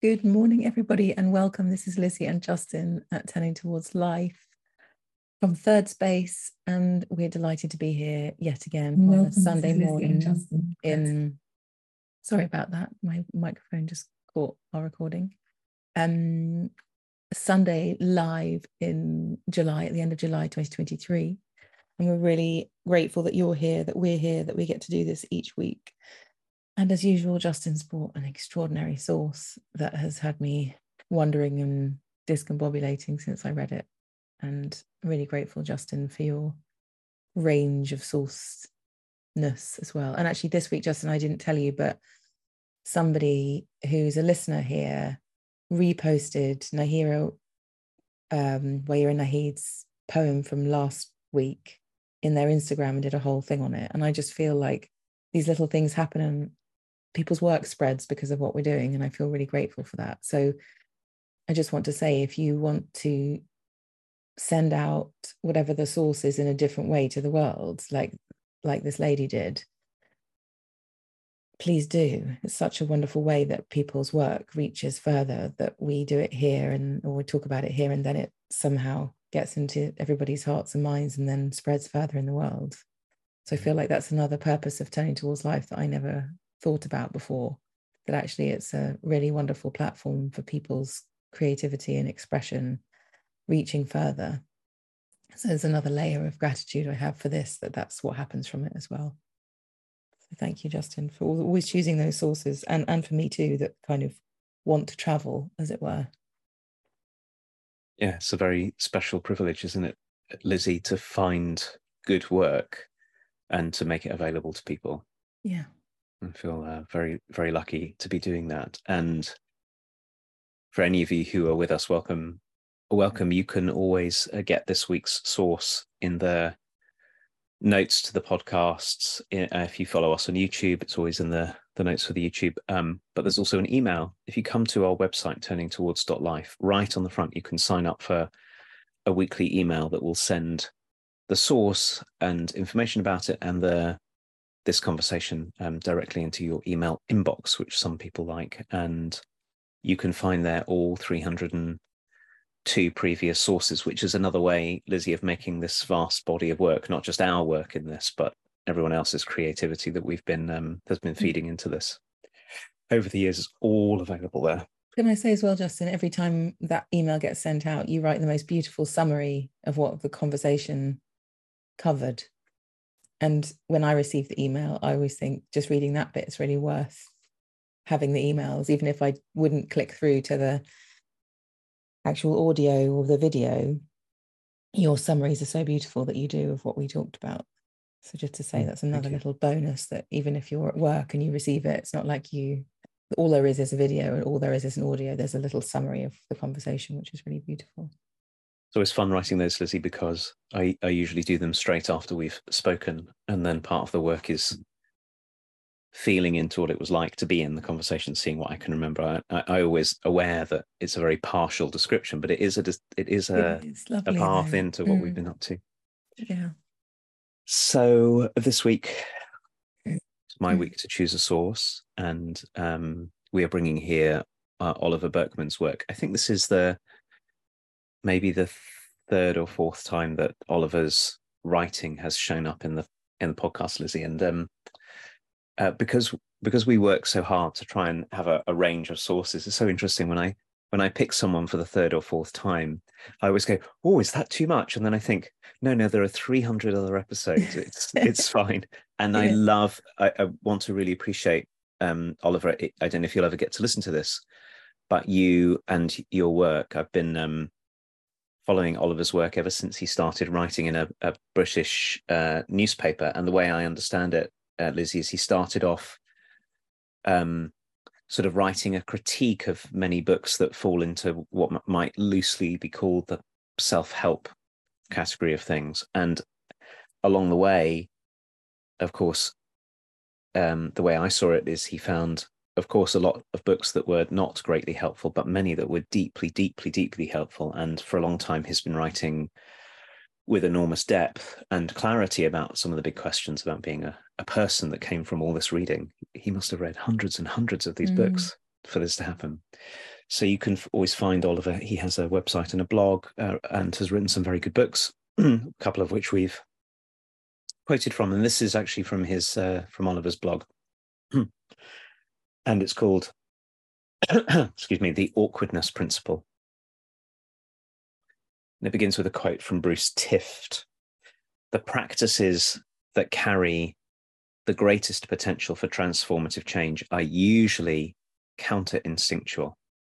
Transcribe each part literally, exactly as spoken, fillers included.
Good morning, everybody, and welcome. This is Lizzie and Justin at Turning Towards Life from Third Space, and we're delighted to be here yet again on a Sunday morning. In sorry about that, my microphone just caught our recording. Um, Sunday live in July, at the end of July twenty twenty-three, and we're really grateful that you're here, that we're here, that we get to do this each week. And as usual, Justin's brought an extraordinary source that has had me wondering and discombobulating since I read it. And I'm really grateful, Justin, for your range of sourceness as well. And actually this week, Justin, I didn't tell you, but somebody who's a listener here reposted Nahira, um, Wayra Nahid's poem from last week in their Instagram and did a whole thing on it. And I just feel like these little things happen and people's work spreads because of what we're doing, and I feel really grateful for that. So I just want to say, if you want to send out whatever the source is in a different way to the world, like like this lady did, please do. It's such a wonderful way that people's work reaches further, that we do it here and or we talk about it here, and then it somehow gets into everybody's hearts and minds and then spreads further in the world. So I feel like that's another purpose of Turning Towards Life that I never thought about before, that actually it's a really wonderful platform for people's creativity and expression reaching further. So there's another layer of gratitude I have for this, that that's what happens from it as well. So thank you, Justin, for always choosing those sources, and, and for me too, that kind of want to travel, as it were. Yeah, it's a very special privilege, isn't it, Lizzie, to find good work and to make it available to people. Yeah. I feel uh, very, very lucky to be doing that. And for any of you who are with us, welcome. Welcome. You can always uh, get this week's source in the notes to the podcasts. Uh, if you follow us on YouTube, it's always in the, the notes for the YouTube. Um, but there's also an email. If you come to our website, turning towards dot life, right on the front, you can sign up for a weekly email that will send the source and information about it and the this conversation um, directly into your email inbox, which some people like. And you can find there all three hundred two previous sources, which is another way, Lizzie, of making this vast body of work, not just our work in this, but everyone else's creativity that we've been, um, has been feeding into this over the years, is all available there. Can I say as well, Justin, every time that email gets sent out, you write the most beautiful summary of what the conversation covered. And when I receive the email, I always think just reading that bit is really worth having the emails, even if I wouldn't click through to the actual audio or the video. Your summaries are so beautiful that you do of what we talked about. So just to say, that's another little bonus, that even if you're at work and you receive it, it's not like you, all there is is a video and all there is is an audio. There's a little summary of the conversation, which is really beautiful. So it's fun writing those, Lizzie, because I, I usually do them straight after we've spoken, and then part of the work is feeling into what it was like to be in the conversation, seeing what I can remember. I, I always aware that it's a very partial description, but it is a it is a, it is lovely, a path though. into what mm. we've been up to. Yeah. So this week, it's my mm. week to choose a source, and um, we are bringing here uh, Oliver Burkeman's work. I think this is the maybe the third or fourth time that Oliver's writing has shown up in the in the podcast, Lizzie, and um, uh, because because we work so hard to try and have a, a range of sources, it's so interesting when I when I pick someone for the third or fourth time, I always go, "Oh, is that too much?" And then I think, "No, no, there are three hundred other episodes. It's it's fine." And yeah. I love. I, I want to really appreciate um, Oliver. I don't know if you'll ever get to listen to this, but you and your work. I've been. Um, following Oliver's work ever since he started writing in a, a British uh, newspaper. And the way I understand it, uh, Lizzie, is he started off um, sort of writing a critique of many books that fall into what m- might loosely be called the self-help category of things. And along the way, of course, um, the way I saw it is he found, of course, a lot of books that were not greatly helpful, but many that were deeply, deeply, deeply helpful. And for a long time, he's been writing with enormous depth and clarity about some of the big questions about being a, a person that came from all this reading. He must have read hundreds and hundreds of these mm. books for this to happen. So you can always find Oliver. He has a website and a blog, uh, and has written some very good books, a couple of which we've quoted from. And this is actually from his uh, from Oliver's blog, and it's called, excuse me, The Awkwardness Principle. And it begins with a quote from Bruce Tift: "The practices that carry the greatest potential for transformative change are usually counter-instinctual."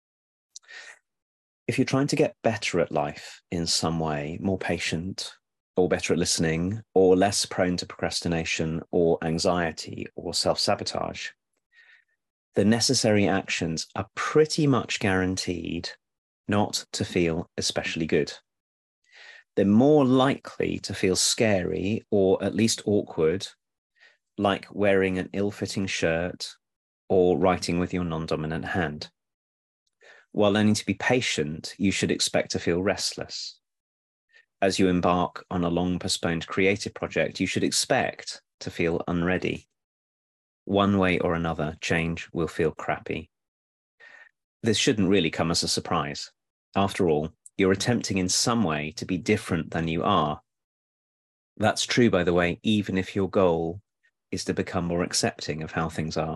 If you're trying to get better at life in some way, more patient, or better at listening, or less prone to procrastination or anxiety or self-sabotage, the necessary actions are pretty much guaranteed not to feel especially good. They're more likely to feel scary or at least awkward, like wearing an ill-fitting shirt or writing with your non-dominant hand. While learning to be patient, you should expect to feel restless. As you embark on a long-postponed creative project, you should expect to feel unready. One way or another, change will feel crappy. This shouldn't really come as a surprise. After all, you're attempting in some way to be different than you are. That's true, by the way, even if your goal is to become more accepting of how things are.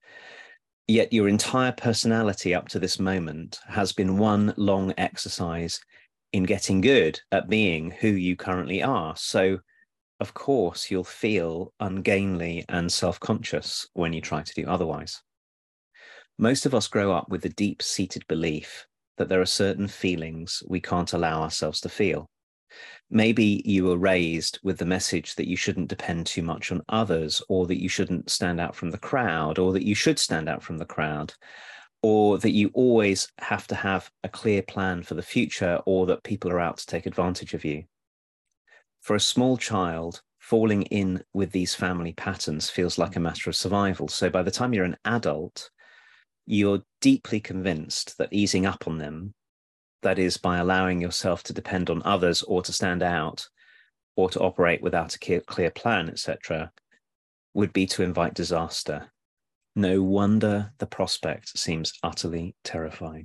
Yet your entire personality up to this moment has been one long exercise in getting good at being who you currently are. So, of course, you'll feel ungainly and self-conscious when you try to do otherwise. Most of us grow up with the deep-seated belief that there are certain feelings we can't allow ourselves to feel. Maybe you were raised with the message that you shouldn't depend too much on others, or that you shouldn't stand out from the crowd, or that you should stand out from the crowd, or that you always have to have a clear plan for the future, or that people are out to take advantage of you. For a small child, falling in with these family patterns feels like a matter of survival. So by the time you're an adult, you're deeply convinced that easing up on them, that is, by allowing yourself to depend on others or to stand out or to operate without a clear plan, et cetera, would be to invite disaster. No wonder the prospect seems utterly terrifying.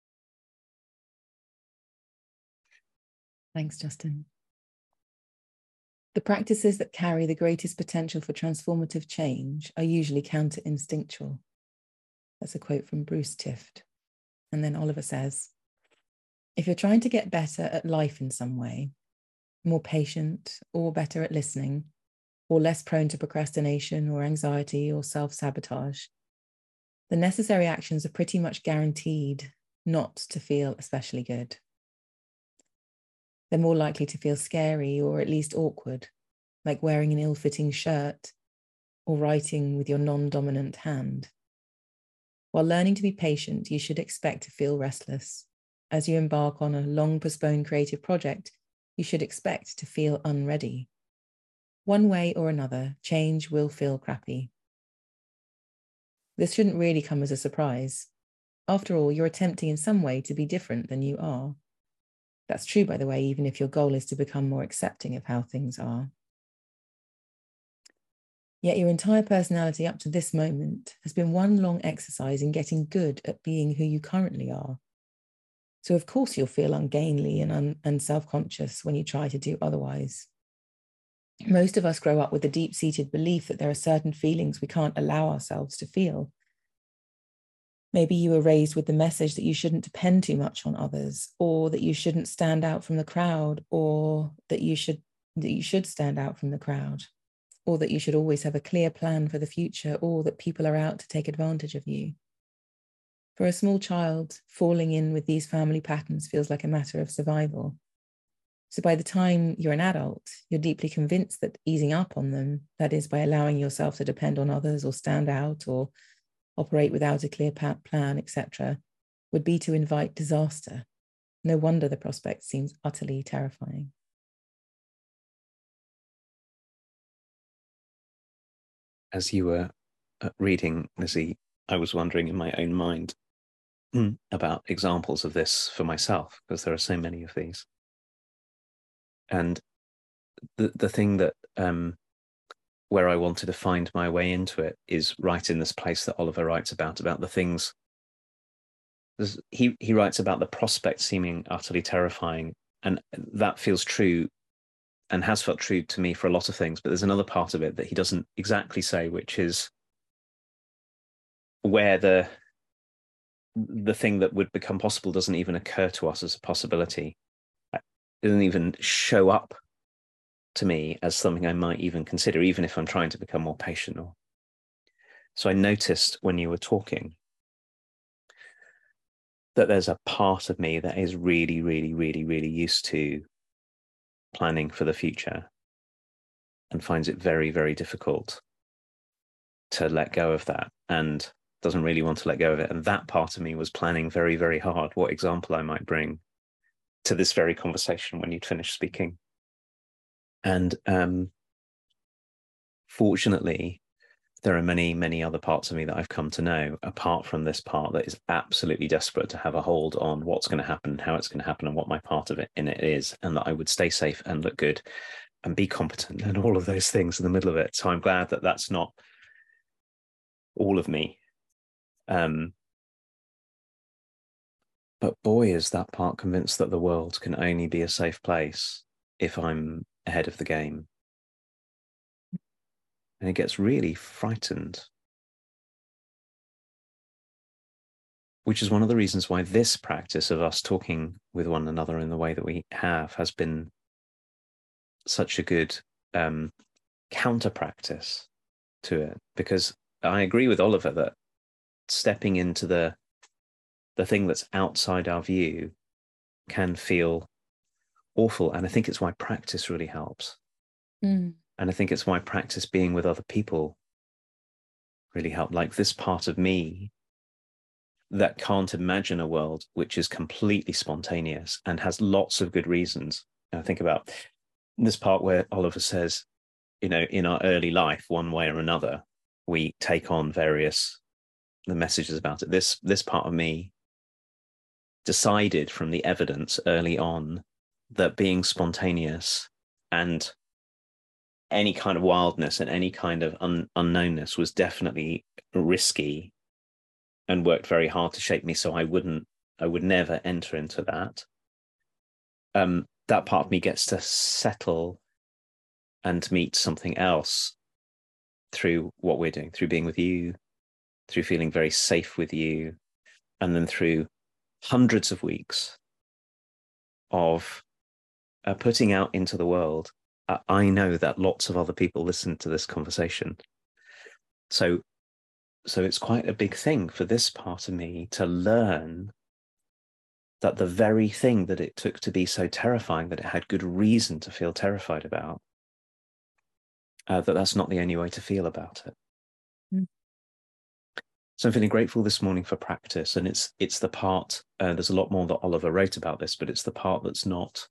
Thanks, Justin. The practices that carry the greatest potential for transformative change are usually counter-instinctual. That's a quote from Bruce Tift. And then Oliver says, if you're trying to get better at life in some way, more patient or better at listening, or less prone to procrastination or anxiety or self-sabotage, the necessary actions are pretty much guaranteed not to feel especially good. They're more likely to feel scary or at least awkward, like wearing an ill-fitting shirt or writing with your non-dominant hand. While learning to be patient, you should expect to feel restless. As you embark on a long postponed creative project, you should expect to feel unready. One way or another, change will feel crappy. This shouldn't really come as a surprise. After all, you're attempting in some way to be different than you are. That's true, by the way, even if your goal is to become more accepting of how things are. Yet your entire personality up to this moment has been one long exercise in getting good at being who you currently are. So of course you'll feel ungainly and, un- and self-conscious when you try to do otherwise. Most of us grow up with a deep-seated belief that there are certain feelings we can't allow ourselves to feel. Maybe you were raised with the message that you shouldn't depend too much on others, or that you shouldn't stand out from the crowd, or that you should, that you should stand out from the crowd, or that you should always have a clear plan for the future, or that people are out to take advantage of you. For a small child, falling in with these family patterns feels like a matter of survival. So by the time you're an adult, you're deeply convinced that easing up on them, that is, by allowing yourself to depend on others or stand out or operate without a clear plan, et cetera, would be to invite disaster. No wonder the prospect seems utterly terrifying. As you were reading, Lizzie, I was wondering in my own mind about examples of this for myself, because there are so many of these. And the the thing that um, where I wanted to find my way into it is right in this place that Oliver writes about, about the things there's, he he writes about the prospect seeming utterly terrifying, and that feels true and has felt true to me for a lot of things. But there's another part of it that he doesn't exactly say, which is where the the thing that would become possible doesn't even occur to us as a possibility. It doesn't even show up to me as something I might even consider, even if I'm trying to become more patient. Or so I noticed when you were talking that there's a part of me that is really, really, really, really used to planning for the future and finds it very, very difficult to let go of that, and doesn't really want to let go of it. And that part of me was planning very, very hard what example I might bring to this very conversation when you'd finished speaking. And um, fortunately, there are many, many other parts of me that I've come to know, apart from this part that is absolutely desperate to have a hold on what's going to happen, how it's going to happen, and what my part of it in it is, and that I would stay safe and look good and be competent and all of those things in the middle of it. So I'm glad that that's not all of me. Um, but boy, is that part convinced that the world can only be a safe place if I'm ahead of the game. And it gets really frightened. Which is one of the reasons why this practice of us talking with one another in the way that we have has been such a good um, counter practice to it. Because I agree with Oliver that stepping into the the thing that's outside our view can feel awful. And I think it's why practice really helps. Mm. And I think it's why practice being with other people really helped. Like this part of me that can't imagine a world which is completely spontaneous and has lots of good reasons. And I think about this part where Oliver says, you know, in our early life, one way or another, we take on various the messages about it. This this part of me decided from the evidence early on that being spontaneous and any kind of wildness and any kind of un- unknownness was definitely risky, and worked very hard to shape me so I wouldn't, I would never enter into that. Um, that part of me gets to settle and meet something else through what we're doing, through being with you, through feeling very safe with you, and then through hundreds of weeks of uh, putting out into the world. Uh, I know that lots of other people listen to this conversation. So, so it's quite a big thing for this part of me to learn that the very thing that it took to be so terrifying, that it had good reason to feel terrified about, uh, that that's not the only way to feel about it. Mm. So I'm feeling grateful this morning for practice. And it's it's the part, uh, there's a lot more that Oliver wrote about this, but it's the part that's not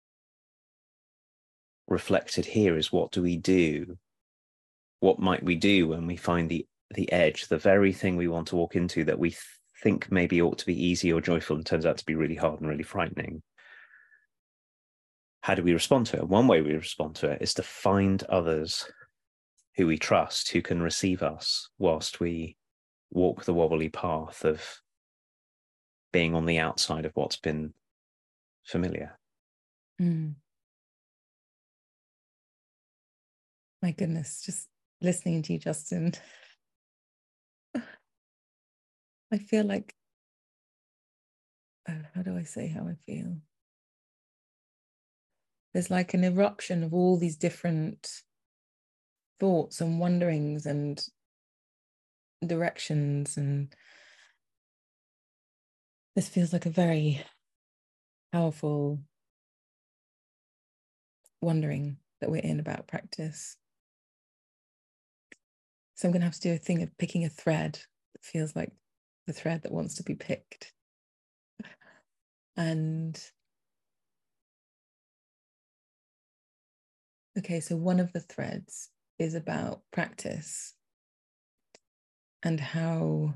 reflected here is what do we do? What might we do when we find the the edge, the very thing we want to walk into that we th- think maybe ought to be easy or joyful and turns out to be really hard and really frightening? How do we respond to it? One way we respond to it is to find others who we trust, who can receive us whilst we walk the wobbly path of being on the outside of what's been familiar. Mm. My goodness, just listening to you, Justin, I feel like, oh, how do I say how I feel? There's like an eruption of all these different thoughts and wonderings and directions, and this feels like a very powerful wondering that we're in about practice. So I'm going to have to do a thing of picking a thread that feels like the thread that wants to be picked. And okay, so one of the threads is about practice and how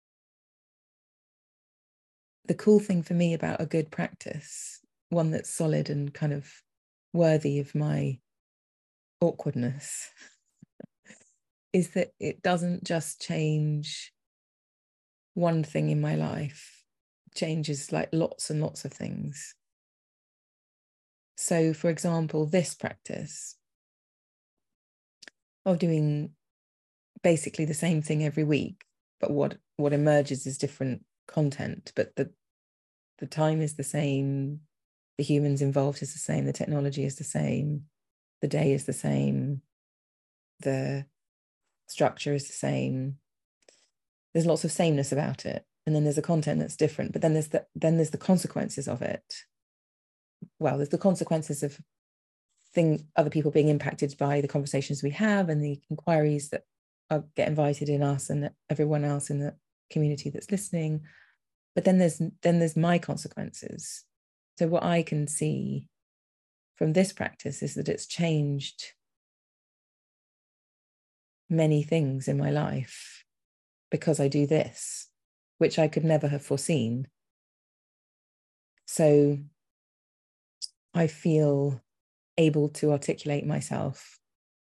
the cool thing for me about a good practice, one that's solid and kind of worthy of my awkwardness, is that it doesn't just change one thing in my life. changes like lots and lots of things. So, for example, this practice of doing basically the same thing every week, but what what emerges is different content, but the the time is the same, the humans involved is the same, the technology is the same, the day is the same, the structure is the same. There's lots of sameness about it, and then there's a content that's different, but then there's the then there's the consequences of it. Well, there's the consequences of thing other people being impacted by the conversations we have and the inquiries that are, get invited in us and everyone else in the community that's listening. But then there's then there's my consequences. So what I can see from this practice is that it's changed many things in my life because I do this, which I could never have foreseen. So I feel able to articulate myself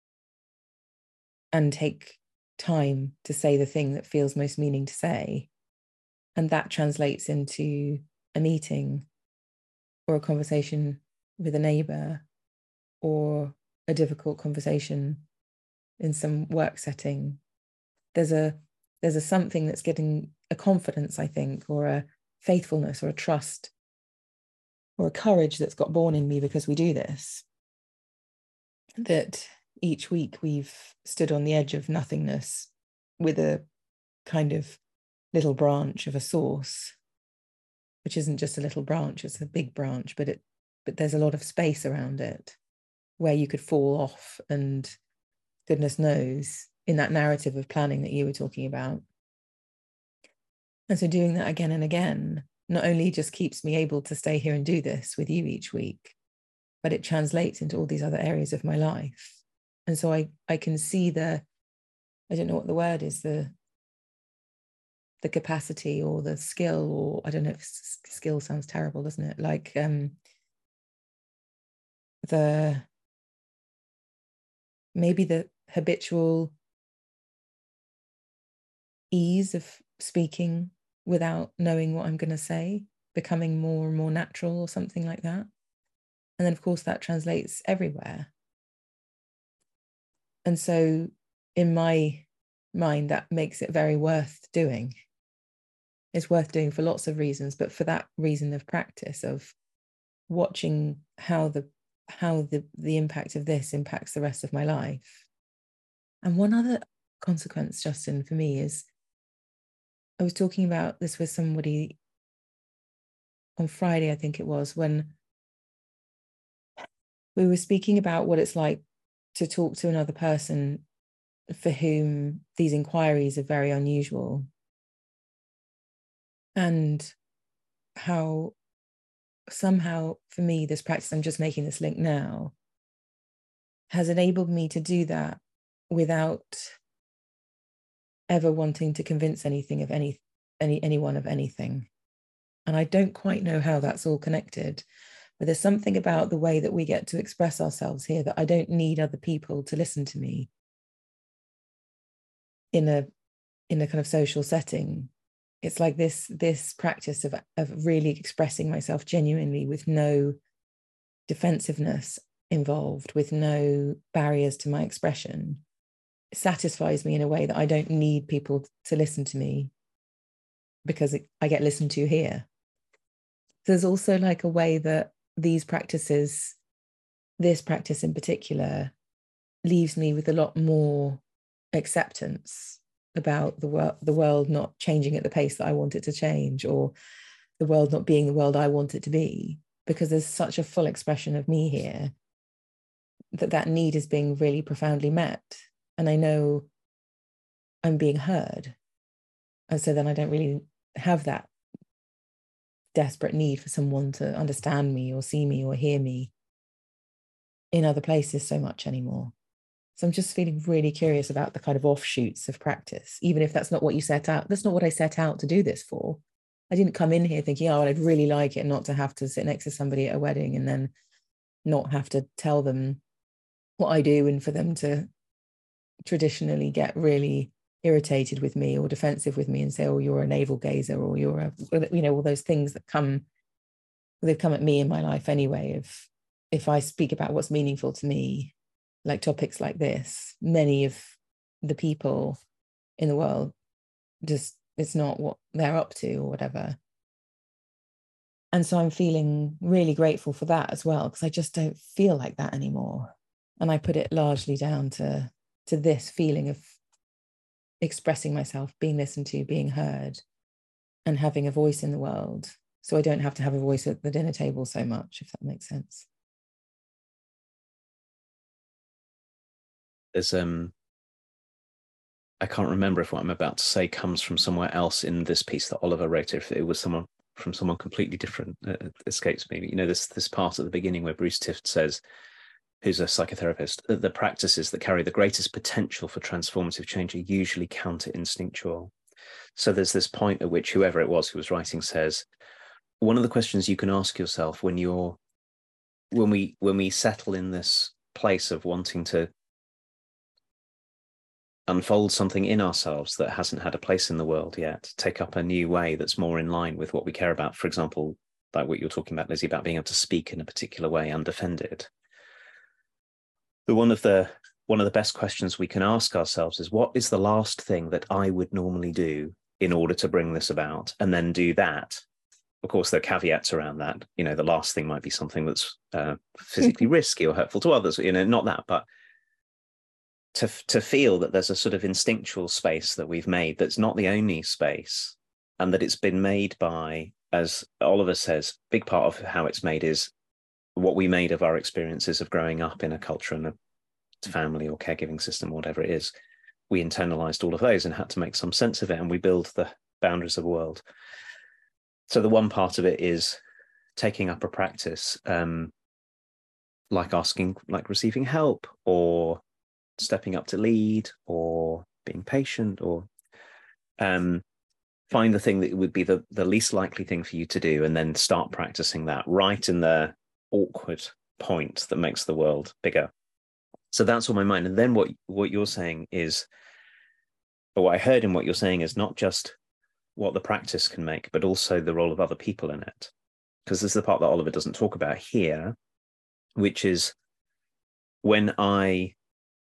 and take time to say the thing that feels most meaning to say. And that translates into a meeting or a conversation with a neighbor or a difficult conversation in some work setting. There's a there's a something that's getting a confidence, I think, or a faithfulness or a trust or a courage that's got born in me because we do this. That each week we've stood on the edge of nothingness with a kind of little branch of a source, which isn't just a little branch, it's a big branch, but it but there's a lot of space around it where you could fall off, and goodness knows, in that narrative of planning that you were talking about. And so doing that again and again not only just keeps me able to stay here and do this with you each week, but it translates into all these other areas of my life. And so I, I can see the, I don't know what the word is, the, the capacity or the skill, or I don't know if skill sounds terrible, doesn't it? Like um, the, maybe the habitual ease of speaking without knowing what I'm going to say, becoming more and more natural or something like that. And then, of course, that translates everywhere. And so in my mind, that makes it very worth doing. It's worth doing for lots of reasons, but for that reason of practice, of watching how the how the, the impact of this impacts the rest of my life. And one other consequence, Justin, for me is, I was talking about this with somebody on Friday, I think it was, when we were speaking about what it's like to talk to another person for whom these inquiries are very unusual, and how somehow for me this practice, I'm just making this link now, has enabled me to do that without ever wanting to convince anything of any any anyone of anything. And I don't quite know how that's all connected, but there's something about the way that we get to express ourselves here that I don't need other people to listen to me in a in a kind of social setting. It's like this this practice of, of really expressing myself genuinely with no defensiveness involved, with no barriers to my expression, it satisfies me in a way that I don't need people to listen to me because it, I get listened to here. There's also like a way that these practices, this practice in particular, leaves me with a lot more acceptance about the world, the world not changing at the pace that I want it to change, or the world not being the world I want it to be, because there's such a full expression of me here that that need is being really profoundly met. And I know I'm being heard. And so then I don't really have that desperate need for someone to understand me or see me or hear me in other places so much anymore. So I'm just feeling really curious about the kind of offshoots of practice, even if that's not what you set out. That's not what I set out to do this for. I didn't come in here thinking, oh, I'd really like it not to have to sit next to somebody at a wedding and then not have to tell them what I do, and for them to traditionally get really irritated with me or defensive with me and say, oh, you're a navel gazer, or you're a, you know, all those things that come, they've come at me in my life anyway. If, if I speak about what's meaningful to me, like topics like this, many of the people in the world, just, it's not what they're up to or whatever. And so I'm feeling really grateful for that as well, because I just don't feel like that anymore. And I put it largely down to, to this feeling of expressing myself, being listened to, being heard, and having a voice in the world. So I don't have to have a voice at the dinner table so much, if that makes sense. There's, um, I can't remember if what I'm about to say comes from somewhere else in this piece that Oliver wrote, if it was someone from someone completely different, uh, it escapes me. You know, this, this part at the beginning where Bruce Tift says, who's a psychotherapist, that the practices that carry the greatest potential for transformative change are usually counter-instinctual. So there's this point at which whoever it was who was writing says, one of the questions you can ask yourself when you're, when we, when we settle in this place of wanting to unfold something in ourselves that hasn't had a place in the world yet, take up a new way that's more in line with what we care about, for example, like what you're talking about, Lizzie, about being able to speak in a particular way undefended. But one of the one of the best questions we can ask ourselves is, what is the last thing that I would normally do in order to bring this about? And then do that. Of course, there are caveats around that. You know, the last thing might be something that's uh, physically risky or hurtful to others, you know, not that, but to, to feel that there's a sort of instinctual space that we've made that's not the only space, and that it's been made by, as Oliver says, big part of how it's made is what we made of our experiences of growing up in a culture and a family or caregiving system, whatever it is. We internalized all of those and had to make some sense of it, and we build the boundaries of the world. So the one part of it is taking up a practice, um, like asking, like receiving help, or stepping up to lead, or being patient, or um, find the thing that would be the, the least likely thing for you to do, and then start practicing that right in the awkward point that makes the world bigger. So that's on my mind. And then what, what you're saying is, or what I heard in what you're saying is not just what the practice can make, but also the role of other people in it. Because this is the part that Oliver doesn't talk about here, which is when I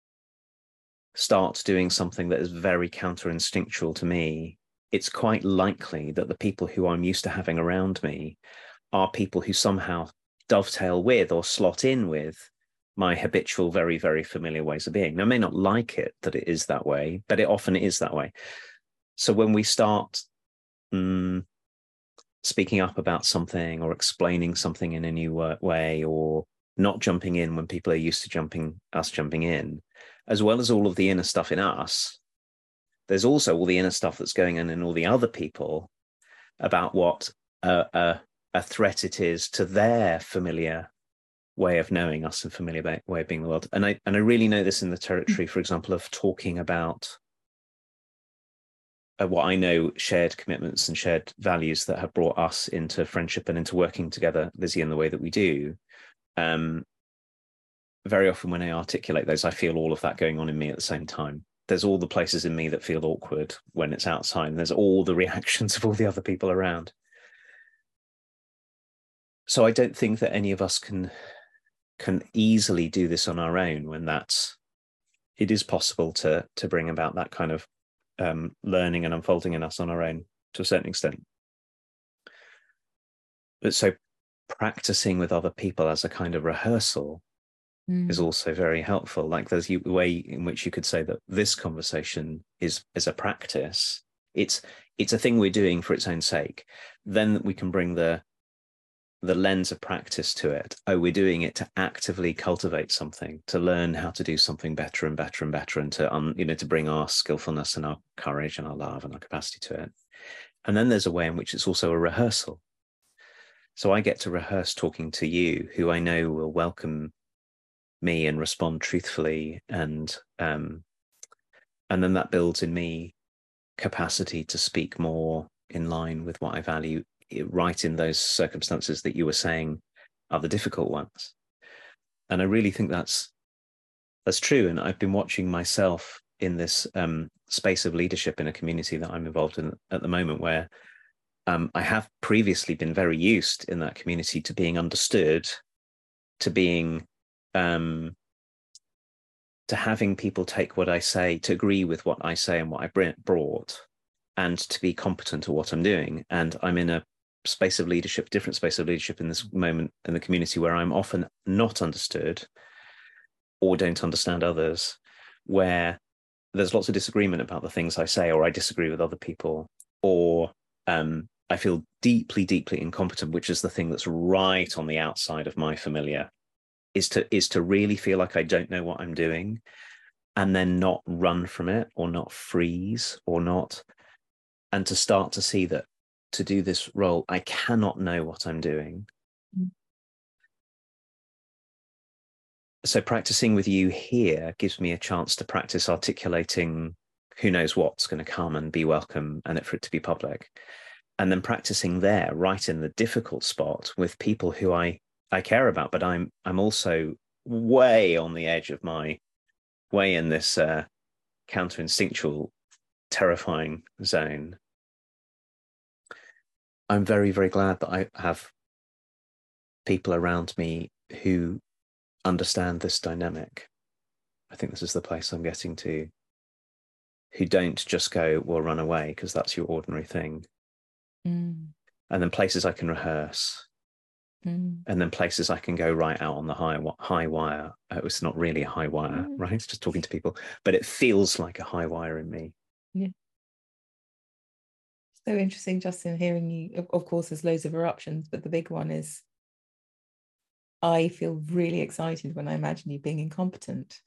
start doing something that is very counter-instinctual to me, it's quite likely that the people who I'm used to having around me are people who somehow dovetail with or slot in with my habitual, very, very familiar ways of being. Now, I may not like it that it is that way, but it often is that way. So when we start um, speaking up about something or explaining something in a new way, or not jumping in when people are used to jumping, us jumping in, as well as all of the inner stuff in us, there's also all the inner stuff that's going on in all the other people about what a, a, a threat it is to their familiar way of knowing us and familiar way of being in the world. And I, and I really know this in the territory, for example, of talking about uh, what I know shared commitments and shared values that have brought us into friendship and into working together, Lizzie, in the way that we do. Um, very often when I articulate those, I feel all of that going on in me at the same time. There's all the places in me that feel awkward when it's outside, and there's all the reactions of all the other people around. So I don't think that any of us can can easily do this on our own, when that's, it is possible to, to bring about that kind of um, learning and unfolding in us on our own to a certain extent. But so practicing with other people as a kind of rehearsal mm. is also very helpful. Like there's a way in which you could say that this conversation is, is a practice. It's, it's a thing we're doing for its own sake. Then we can bring the the lens of practice to it. Oh, we're doing it to actively cultivate something, to learn how to do something better and better and better, and to, um, you know, to bring our skillfulness and our courage and our love and our capacity to it. And then there's a way in which it's also a rehearsal. So I get to rehearse talking to you, who I know will welcome me and respond truthfully. And, um, and then that builds in me capacity to speak more in line with what I value, right in those circumstances that you were saying are the difficult ones. And I really think that's that's true. And I've been watching myself in this um, space of leadership in a community that I'm involved in at the moment, where um, I have previously been very used in that community to being understood, to being um, to having people take what I say, to agree with what I say and what I brought, and to be competent at what I'm doing. And I'm in a space of leadership, different space of leadership in this moment in the community, where I'm often not understood or don't understand others, where there's lots of disagreement about the things I say, or I disagree with other people, or um, I feel deeply, deeply incompetent, which is the thing that's right on the outside of my familiar, is to is to really feel like I don't know what I'm doing, and then not run from it, or not freeze, or not, and to start to see that to do this role, I cannot know what I'm doing. Mm. So practicing with you here gives me a chance to practice articulating who knows what's going to come and be welcome, and it for it to be public. And then practicing there, right in the difficult spot, with people who I, I care about, but I'm I'm also way on the edge of my, way in this uh, counter-instinctual, terrifying zone. I'm very, very glad that I have people around me who understand this dynamic. I think this is the place I'm getting to, who don't just go, well, run away, because that's your ordinary thing. Mm. And then places I can rehearse. Mm. And then places I can go right out on the high high wire. Uh, it's not really a high wire, mm. right? It's just talking to people, but it feels like a high wire in me. Yeah. So interesting, Justin, hearing you. Of course, there's loads of eruptions, but the big one is, I feel really excited when I imagine you being incompetent.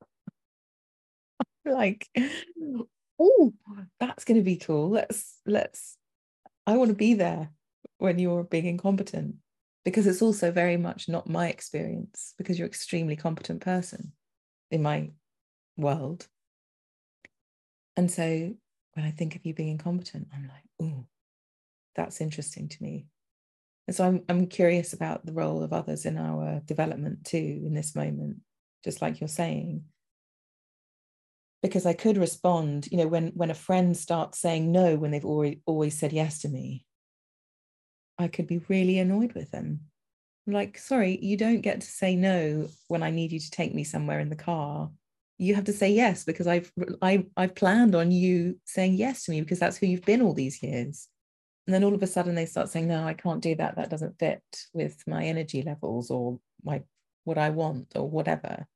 Like, oh, that's going to be cool. Let's, let's, I want to be there when you're being incompetent, because it's also very much not my experience, because you're an extremely competent person in my world. And so when I think of you being incompetent, I'm like, oh, that's interesting to me. And so I'm, I'm curious about the role of others in our development too, in this moment, just like you're saying. Because I could respond, you know, when, when a friend starts saying no, when they've already, always said yes to me, I could be really annoyed with them. I'm like, sorry, you don't get to say no when I need you to take me somewhere in the car. You have to say yes, because I've, I've, I've planned on you saying yes to me, because that's who you've been all these years. And then all of a sudden they start saying, no, I can't do that. That doesn't fit with my energy levels, or my, what I want, or whatever.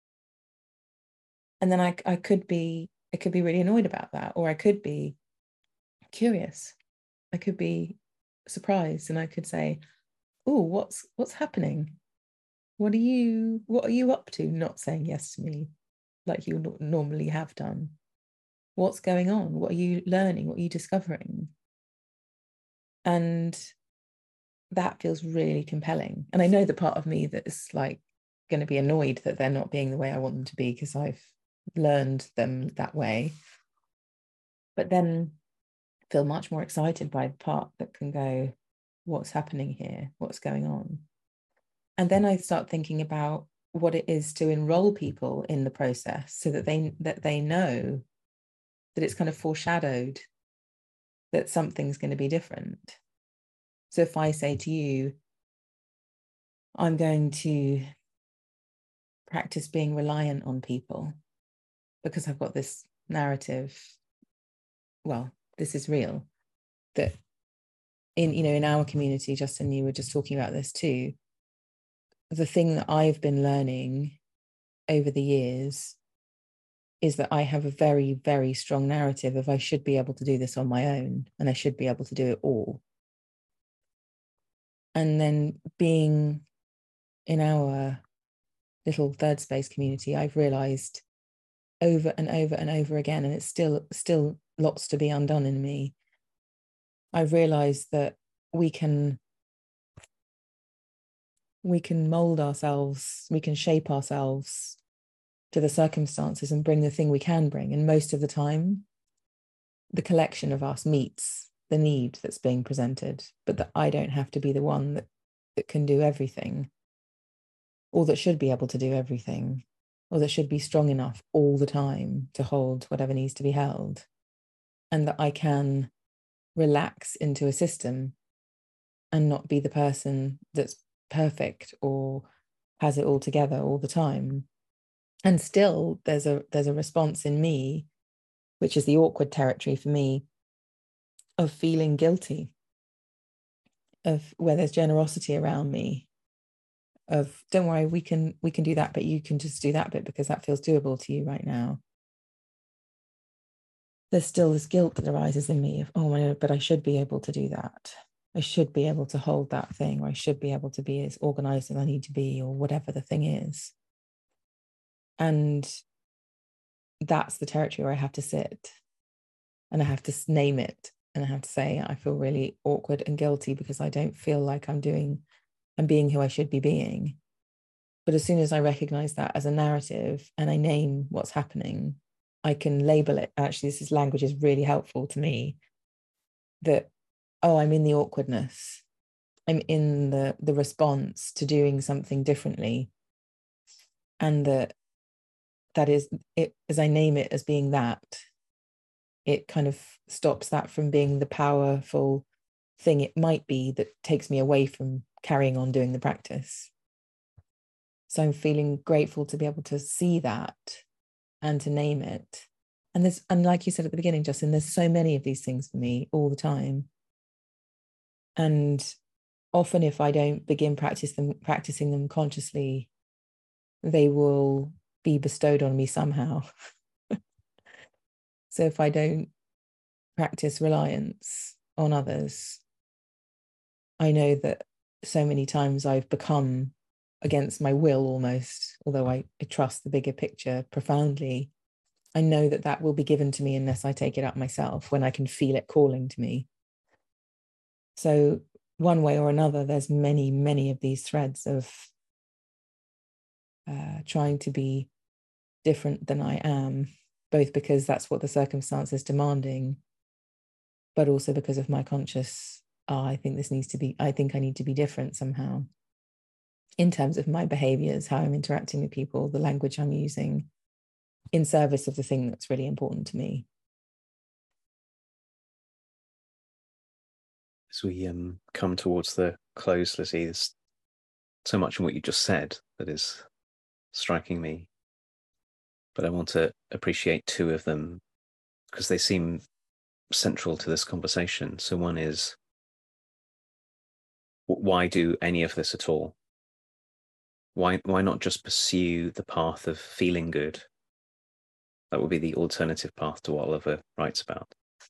And then I, I could be, I could be really annoyed about that, or I could be curious. I could be surprised, and I could say, oh, what's, what's happening? What are you, what are you up to? Not saying yes to me like you normally have done. What's going on? What are you learning? What are you discovering? And that feels really compelling. And I know the part of me that's like going to be annoyed that they're not being the way I want them to be, because I've learned them that way. But then feel much more excited by the part that can go, what's happening here? What's going on? And then I start thinking about what it is to enroll people in the process, so that they that they know that it's kind of foreshadowed that something's going to be different. So if I say to you, I'm going to practice being reliant on people because I've got this narrative, well, this is real, that in, you know, in our community, Justin, you were just talking about this too, the thing that I've been learning over the years is that I have a very, very strong narrative of I should be able to do this on my own, and I should be able to do it all. And then being in our little third space community, I've realized over and over and over again, and it's still still lots to be undone in me, I've realized that we can we can mold ourselves, we can shape ourselves to the circumstances and bring the thing we can bring. And most of the time, the collection of us meets the need that's being presented, but that I don't have to be the one that, that can do everything, or that should be able to do everything. or that should be strong enough all the time to hold whatever needs to be held, and that I can relax into a system and not be the person that's perfect or has it all together all the time. And still there's a there's a response in me, which is the awkward territory for me, of feeling guilty, of where there's generosity around me, of don't worry, we can we can do that, but you can just do that bit because that feels doable to you right now. There's still this guilt that arises in me of, oh my God, but I should be able to do that. I should be able to hold that thing, or I should be able to be as organized as I need to be, or whatever the thing is. And that's the territory where I have to sit and I have to name it. And I have to say, I feel really awkward and guilty because I don't feel like I'm doing, I'm being who I should be being. But as soon as I recognize that as a narrative and I name what's happening, I can label it. Actually, this is language is really helpful to me, that, oh, I'm in the awkwardness. I'm in the, the response to doing something differently. And that that is it, as I name it as being that, it kind of stops that from being the powerful thing it might be that takes me away from carrying on doing the practice. So I'm feeling grateful to be able to see that and to name it. And there's, and like you said at the beginning, Justin, there's so many of these things for me all the time. And often if I don't begin practice them, practicing them consciously, they will be bestowed on me somehow. So if I don't practice reliance on others, I know that so many times I've become, against my will almost, although I, I trust the bigger picture profoundly, I know that that will be given to me unless I take it up myself, when I can feel it calling to me. So one way or another, there's many, many of these threads of uh, trying to be different than I am, both because that's what the circumstance is demanding, but also because of my conscious, oh, I think this needs to be, I think I need to be different somehow in terms of my behaviors, how I'm interacting with people, the language I'm using in service of the thing that's really important to me. As we um, come towards the close, Lizzie, there's so much in what you just said that is striking me. But I want to appreciate two of them because they seem central to this conversation. So one is, why do any of this at all? Why, why not just pursue the path of feeling good? That would be the alternative path to what Oliver writes about.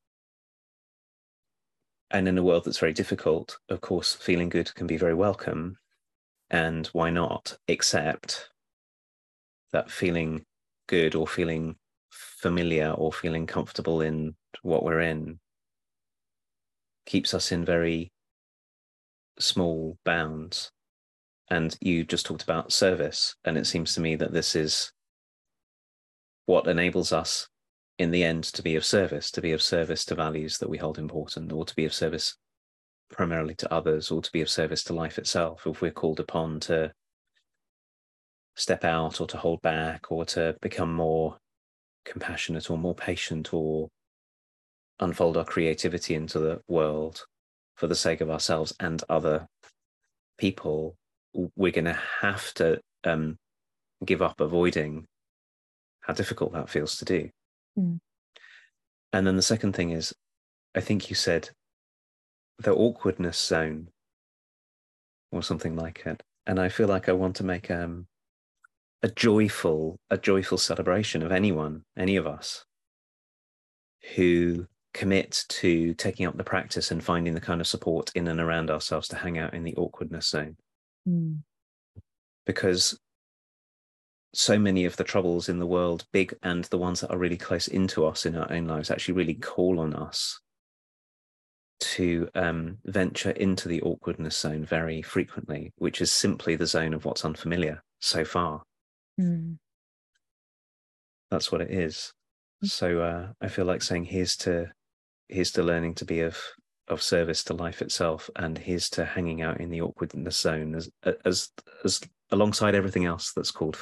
And in a world that's very difficult, of course, feeling good can be very welcome. And why not accept that feeling good or feeling familiar or feeling comfortable in what we're in keeps us in very small bounds. And you just talked about service, and it seems to me that this is what enables us in the end to be of service, to be of service to values that we hold important, or to be of service primarily to others, or to be of service to life itself. If we're called upon to step out or to hold back or to become more compassionate or more patient or unfold our creativity into the world for the sake of ourselves and other people, we're going to have to um, give up avoiding how difficult that feels to do. Mm. And then the second thing is, I think you said the awkwardness zone or something like it. And I feel like I want to make um, a joyful, a joyful celebration of anyone, any of us who commit to taking up the practice and finding the kind of support in and around ourselves to hang out in the awkwardness zone. Mm. Because so many of the troubles in the world, big and the ones that are really close into us in our own lives, actually really call on us to um, venture into the awkwardness zone very frequently, which is simply the zone of what's unfamiliar so far. Mm. That's what it is. So uh, I feel like saying here's to here's to learning to be of of service to life itself, and here's to hanging out in the awkwardness zone as as as alongside everything else that's called for.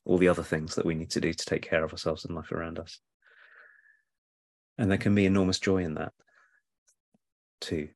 all the other things that we need to do to take care of ourselves and life around us. And there can be enormous joy in that too.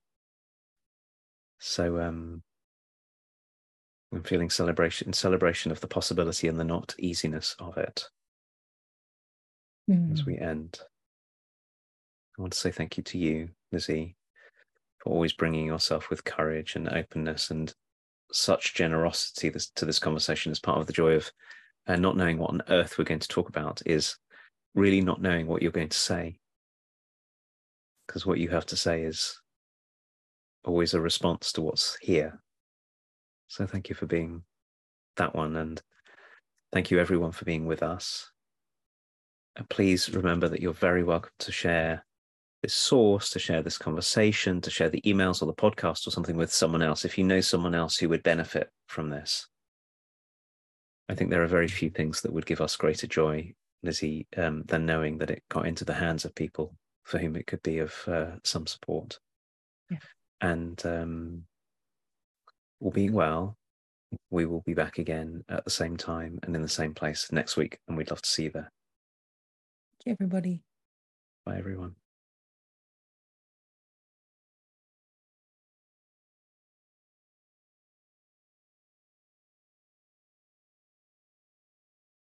So um, I'm feeling celebration, celebration of the possibility and the not easiness of it mm. as we end. I want to say thank you to you, Lizzie, for always bringing yourself with courage and openness and such generosity this, to this conversation. As part of the joy of uh, not knowing what on earth we're going to talk about is really not knowing what you're going to say, because what you have to say is always a response to what's here. So thank you for being that one, and thank you everyone for being with us. And please remember that you're very welcome to share this source, to share this conversation, to share the emails or the podcast or something with someone else. If you know someone else who would benefit from this, I think there are very few things that would give us greater joy, Lizzie, um, than knowing that it got into the hands of people for whom it could be of uh, some support. Yeah. And um, all being well, we will be back again at the same time and in the same place next week, and we'd love to see you there. Thank you, everybody. Bye, everyone.